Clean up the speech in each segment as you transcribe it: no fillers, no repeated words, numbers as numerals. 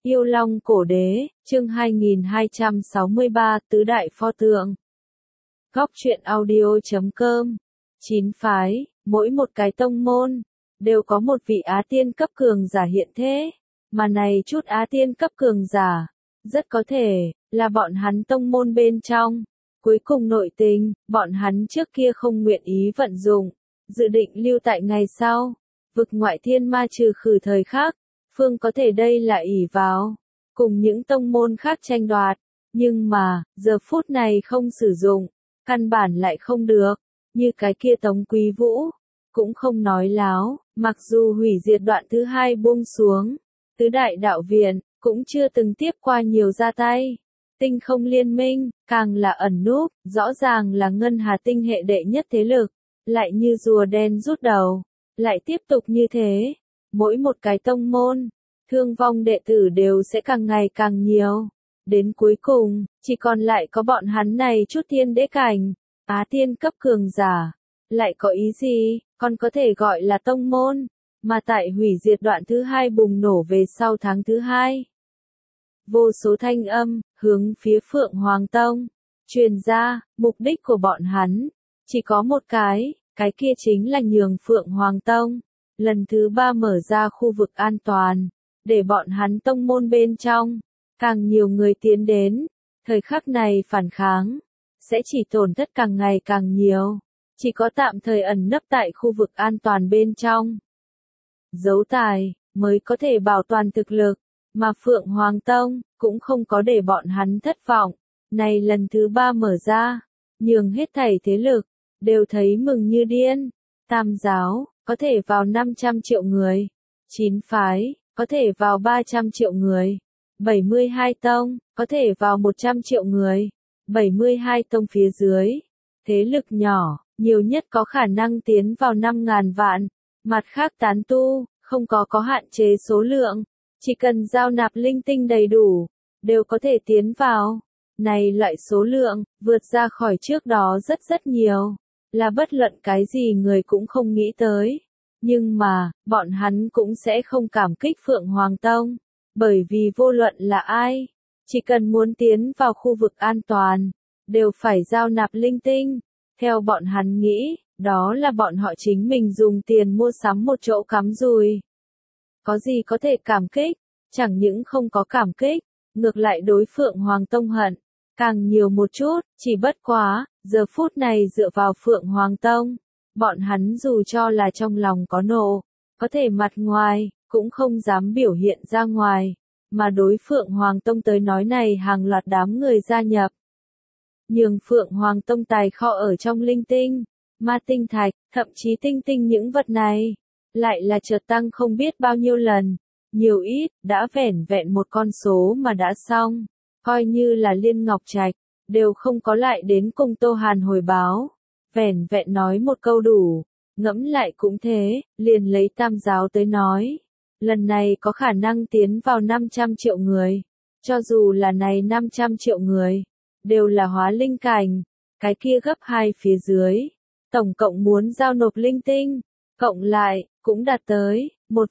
Yêu Long Cổ Đế, chương 2263, Tứ Đại Pho Tượng. Góc truyện audio.com. 9 phái, mỗi một cái tông môn, đều có một vị Á Tiên cấp cường giả hiện thế, mà này chút Á Tiên cấp cường giả, rất có thể, là bọn hắn tông môn bên trong. Cuối cùng nội tình, bọn hắn trước kia không nguyện ý vận dụng, dự định lưu tại ngày sau, vực ngoại thiên ma trừ khử thời khắc. Phương có thể đây là ỷ vào, cùng những tông môn khác tranh đoạt, nhưng mà, giờ phút này không sử dụng, căn bản lại không được, như cái kia Tống Quý Vũ, cũng không nói láo, mặc dù hủy diệt đoạn thứ 2 buông xuống, tứ đại đạo viện, cũng chưa từng tiếp qua nhiều ra tay. Tinh không liên minh, càng là ẩn núp, rõ ràng là ngân hà tinh hệ đệ nhất thế lực, lại như rùa đen rút đầu, lại tiếp tục như thế. Mỗi một cái tông môn, thương vong đệ tử đều sẽ càng ngày càng nhiều. Đến cuối cùng, chỉ còn lại có bọn hắn này chút tiên đế cảnh, Á Tiên cấp cường giả. Lại có ý gì, còn có thể gọi là tông môn, mà tại hủy diệt đoạn thứ 2 bùng nổ về sau tháng thứ 2. Vô số thanh âm, hướng phía Phượng Hoàng Tông, truyền ra, mục đích của bọn hắn, chỉ có một cái kia chính là nhường Phượng Hoàng Tông. Lần thứ 3 mở ra khu vực an toàn, để bọn hắn tông môn bên trong, càng nhiều người tiến đến, thời khắc này phản kháng, sẽ chỉ tổn thất càng ngày càng nhiều, chỉ có tạm thời ẩn nấp tại khu vực an toàn bên trong. Giấu tài, mới có thể bảo toàn thực lực, mà Phượng Hoàng Tông, cũng không có để bọn hắn thất vọng, này lần thứ 3 mở ra, nhường hết thảy thế lực, đều thấy mừng như điên. Tam giáo, có thể vào 500 triệu người. 9 phái, có thể vào 300 triệu người. 72 tông, có thể vào 100 triệu người. 72 tông phía dưới. Thế lực nhỏ, nhiều nhất có khả năng tiến vào 5.000 vạn. Mặt khác tán tu, không có hạn chế số lượng. Chỉ cần giao nạp linh tinh đầy đủ, đều có thể tiến vào. Này loại số lượng, vượt ra khỏi trước đó rất nhiều. Là bất luận cái gì người cũng không nghĩ tới. Nhưng mà, bọn hắn cũng sẽ không cảm kích Phượng Hoàng Tông. Bởi vì vô luận là ai, chỉ cần muốn tiến vào khu vực an toàn, đều phải giao nạp linh tinh. Theo bọn hắn nghĩ, đó là bọn họ chính mình dùng tiền mua sắm một chỗ cắm dùi. Có gì có thể cảm kích, chẳng những không có cảm kích, ngược lại đối Phượng Hoàng Tông hận. Càng nhiều một chút, chỉ bất quá, giờ phút này dựa vào Phượng Hoàng Tông, bọn hắn dù cho là trong lòng có nộ, có thể mặt ngoài, cũng không dám biểu hiện ra ngoài, mà đối Phượng Hoàng Tông tới nói này hàng loạt đám người gia nhập. Nhường Phượng Hoàng Tông tài kho ở trong linh tinh, ma tinh thạch, thậm chí tinh tinh những vật này, lại là chợt tăng không biết bao nhiêu lần, nhiều ít, đã vẻn vẹn một con số mà đã xong. Coi như là Liên Ngọc Trạch, đều không có lại đến cùng Tô Hàn hồi báo. Vẻn vẹn nói một câu đủ, ngẫm lại cũng thế, liền lấy tam giáo tới nói. Lần này có khả năng tiến vào 500 triệu người. Cho dù là này 500 triệu người, đều là hóa linh cảnh, cái kia gấp 2 phía dưới. Tổng cộng muốn giao nộp linh tinh, cộng lại, cũng đạt tới 1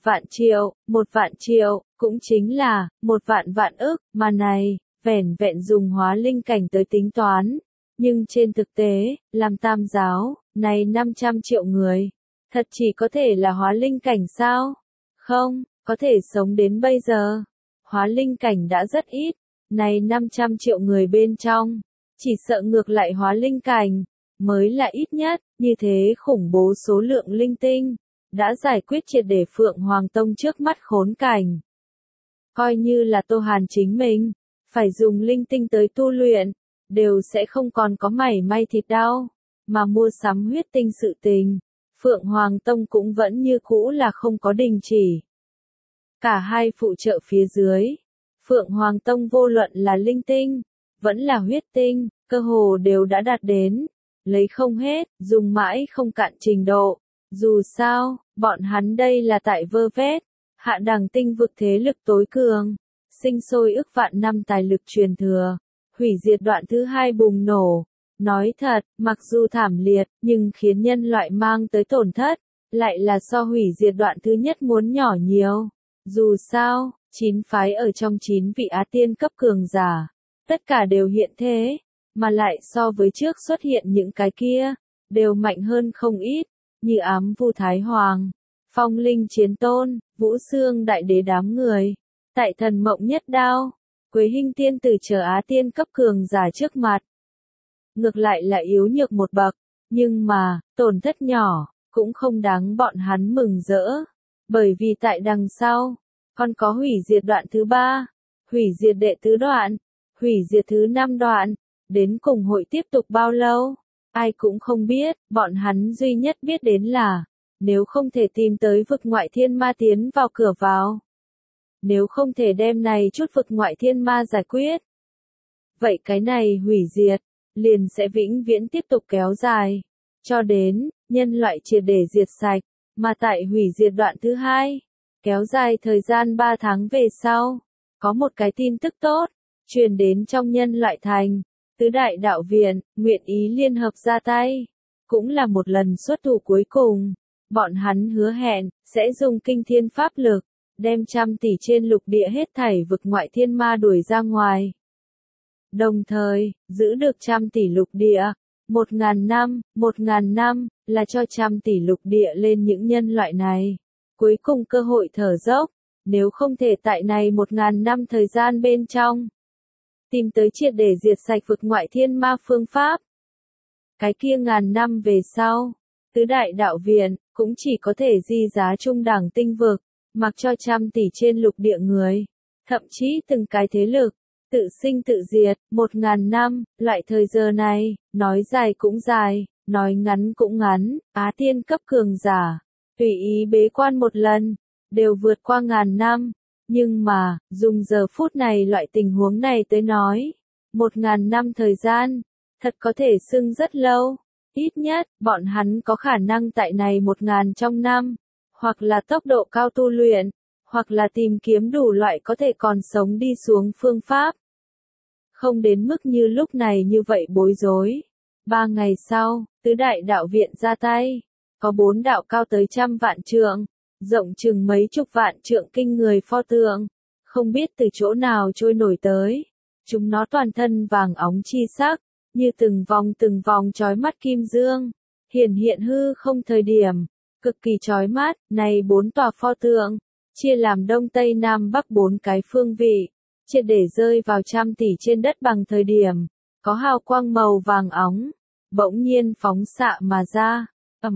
vạn triệu, cũng chính là 1 vạn ức, mà này vẻn vẹn dùng hóa linh cảnh tới tính toán, nhưng trên thực tế, làm tam giáo, này 500 triệu người, thật chỉ có thể là hóa linh cảnh sao? Không, có thể sống đến bây giờ. Hóa linh cảnh đã rất ít, này 500 triệu người bên trong, chỉ sợ ngược lại hóa linh cảnh, mới là ít nhất, như thế khủng bố số lượng linh tinh, đã giải quyết triệt để Phượng Hoàng Tông trước mắt khốn cảnh. Coi như là Tô Hàn chính mình, phải dùng linh tinh tới tu luyện, đều sẽ không còn có mảy may thịt đau, mà mua sắm huyết tinh sự tình, Phượng Hoàng Tông cũng vẫn như cũ là không có đình chỉ. Cả hai phụ trợ phía dưới, Phượng Hoàng Tông vô luận là linh tinh, vẫn là huyết tinh, cơ hồ đều đã đạt đến, lấy không hết, dùng mãi không cạn trình độ. Dù sao, bọn hắn đây là tại vơ vét, hạ đẳng tinh vực thế lực tối cường. Sinh sôi ức vạn năm tài lực truyền thừa, hủy diệt đoạn thứ 2 bùng nổ. Nói thật, mặc dù thảm liệt, nhưng khiến nhân loại mang tới tổn thất, lại là so hủy diệt đoạn thứ nhất muốn nhỏ nhiều. Dù sao, 9 phái ở trong 9 vị Á Tiên cấp cường giả, tất cả đều hiện thế, mà lại so với trước xuất hiện những cái kia, đều mạnh hơn không ít, như Ám Vu Thái Hoàng, Phong Linh Chiến Tôn, Vũ Xương Đại Đế đám người, Tại Thần Mộng Nhất Đao, Quế Hinh Tiên Tử chờ Á Tiên cấp cường giả trước mặt. Ngược lại là yếu nhược một bậc, nhưng mà, tổn thất nhỏ, cũng không đáng bọn hắn mừng rỡ, bởi vì tại đằng sau, còn có hủy diệt đoạn thứ 3, hủy diệt đệ tứ đoạn, hủy diệt thứ 5 đoạn, đến cùng hội tiếp tục bao lâu, ai cũng không biết, bọn hắn duy nhất biết đến là, nếu không thể tìm tới vực ngoại thiên ma tiến vào cửa vào, nếu không thể đem này chút vực ngoại thiên ma giải quyết, vậy cái này hủy diệt, liền sẽ vĩnh viễn tiếp tục kéo dài, cho đến, nhân loại triệt để diệt sạch, mà tại hủy diệt đoạn thứ 2, kéo dài thời gian 3 tháng về sau, có một cái tin tức tốt, truyền đến trong nhân loại thành, tứ đại đạo viện, nguyện ý liên hợp ra tay, cũng là một lần xuất thủ cuối cùng, bọn hắn hứa hẹn, sẽ dùng kinh thiên pháp lực, đem 100 tỷ trên lục địa hết thảy vực ngoại thiên ma đuổi ra ngoài. Đồng thời, giữ được 100 tỷ lục địa, 1.000 năm, là cho 100 tỷ lục địa lên những nhân loại này. Cuối cùng cơ hội thở dốc, nếu không thể tại này 1.000 năm thời gian bên trong, tìm tới triệt để diệt sạch vực ngoại thiên ma phương pháp. Cái kia 1.000 năm về sau, tứ đại đạo viện, cũng chỉ có thể di giá trung đẳng tinh vực, mặc cho 100 tỷ trên lục địa người, thậm chí từng cái thế lực, tự sinh tự diệt, 1.000 năm, loại thời giờ này, nói dài cũng dài, nói ngắn cũng ngắn, Á Tiên cấp cường giả, tùy ý bế quan một lần, đều vượt qua 1.000 năm, nhưng mà, dùng giờ phút này loại tình huống này tới nói, 1.000 năm thời gian, thật có thể xưng rất lâu, ít nhất, bọn hắn có khả năng tại này 1.000 trong năm, hoặc là tốc độ cao tu luyện, hoặc là tìm kiếm đủ loại có thể còn sống đi xuống phương pháp. Không đến mức như lúc này như vậy bối rối. 3 ngày sau, tứ đại đạo viện ra tay, có 4 đạo cao tới 100 vạn trượng, rộng chừng mấy chục vạn trượng kinh người pho tượng, không biết từ chỗ nào trôi nổi tới. Chúng nó toàn thân vàng óng chi sắc, như từng vòng chói mắt kim dương, hiện hư không thời điểm, cực kỳ chói mắt. Này 4 tòa pho tượng, chia làm đông tây nam bắc 4 cái phương vị, triệt để rơi vào 100 tỷ trên đất bằng thời điểm, có hào quang màu vàng óng, bỗng nhiên phóng xạ mà ra,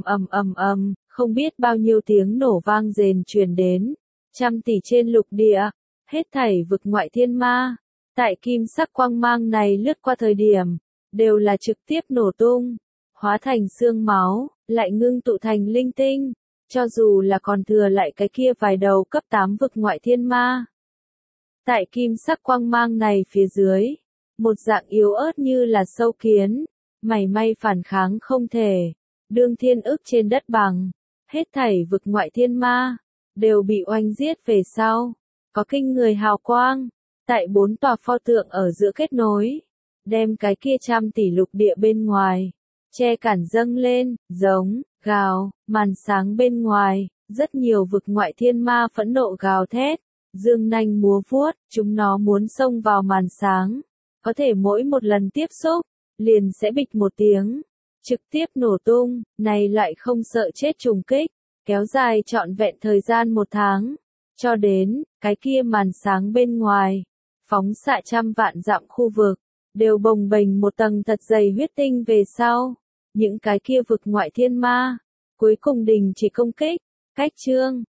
không biết bao nhiêu tiếng nổ vang rền truyền đến, 100 tỷ trên lục địa, hết thảy vực ngoại thiên ma, tại kim sắc quang mang này lướt qua thời điểm, đều là trực tiếp nổ tung, hóa thành xương máu, lại ngưng tụ thành linh tinh, cho dù là còn thừa lại cái kia vài đầu cấp 8 vực ngoại thiên ma. Tại kim sắc quang mang này phía dưới, một dạng yếu ớt như là sâu kiến, mảy may phản kháng không thể, đương thiên ức trên đất bằng, hết thảy vực ngoại thiên ma, đều bị oanh giết về sau, có kinh người hào quang, tại 4 tòa pho tượng ở giữa kết nối, đem cái kia 100 tỷ lục địa bên ngoài, che cản dâng lên, giống, gào, màn sáng bên ngoài, rất nhiều vực ngoại thiên ma phẫn nộ gào thét, dương nanh múa vuốt, chúng nó muốn xông vào màn sáng, có thể mỗi một lần tiếp xúc, liền sẽ bịch một tiếng, trực tiếp nổ tung, này lại không sợ chết trùng kích, kéo dài trọn vẹn thời gian 1 tháng, cho đến, cái kia màn sáng bên ngoài, phóng xạ 100 vạn dặm khu vực, đều bồng bềnh một tầng thật dày huyết tinh về sau, những cái kia vực ngoại thiên ma, cuối cùng đình chỉ công kích, cách chương.